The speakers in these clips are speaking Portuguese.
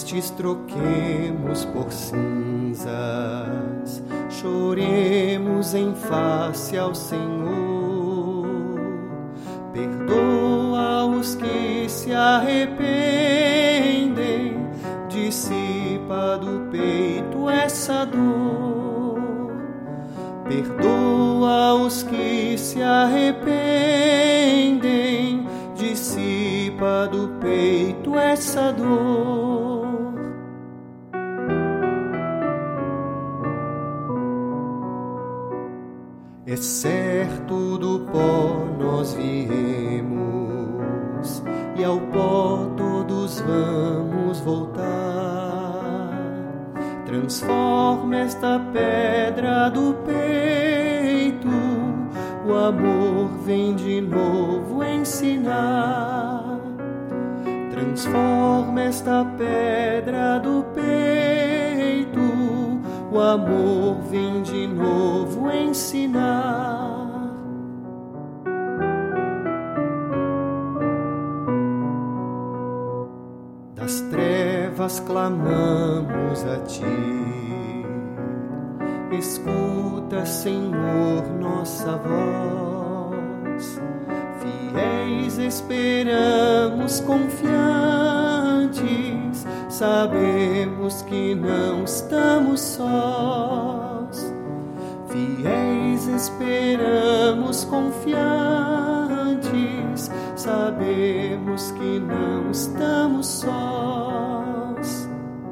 estes troquemos por cinzas, choremos em face ao Senhor. Perdoa os que se arrependem, dissipa do peito essa dor. Perdoa os que se arrependem, dissipa do peito essa dor. É certo, do pó nós viemos, e ao pó todos vamos voltar. Transforma esta pedra do peito, o amor vem de novo ensinar. Transforma esta pedra do peito, o amor vem de novo ensinar. Das trevas clamamos a Ti, escuta, Senhor, nossa voz. Fiéis esperamos confiantes, sabemos que não estamos sós. Fiéis esperamos confiantes, sabemos que não estamos sós.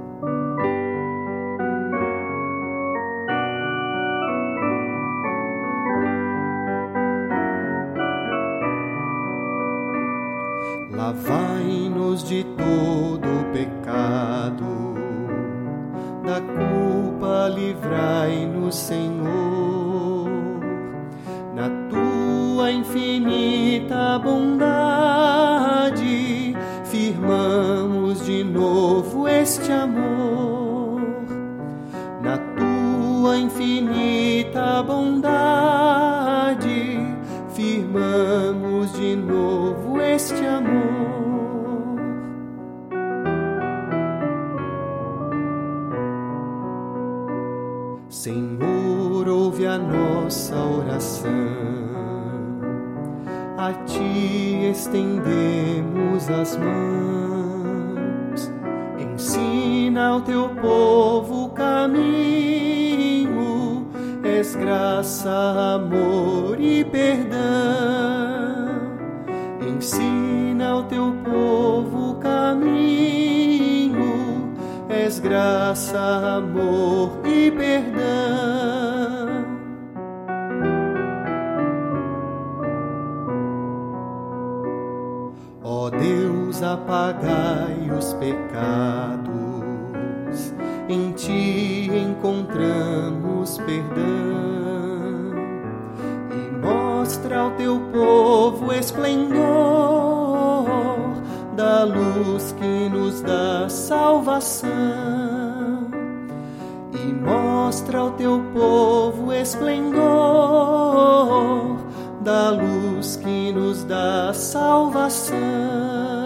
Lavai-nos de todo o pecado, da culpa livrai-nos, Senhor. Na Tua infinita bondade, firmamos de novo este amor. Na Tua infinita bondade, firmamos de novo este amor. Senhor, ouve a nossa oração, a Ti estendemos as mãos. Ensina ao Teu povo o caminho, és graça, amor e perdão. Ensina ao Teu povo o caminho, és graça, amor e perdão. Ó Deus, apagai os pecados, em Ti encontramos perdão, e mostra ao Teu povo o esplendor da luz que nos dá salvação. E mostra ao Teu povo o esplendor da luz que nos dá salvação.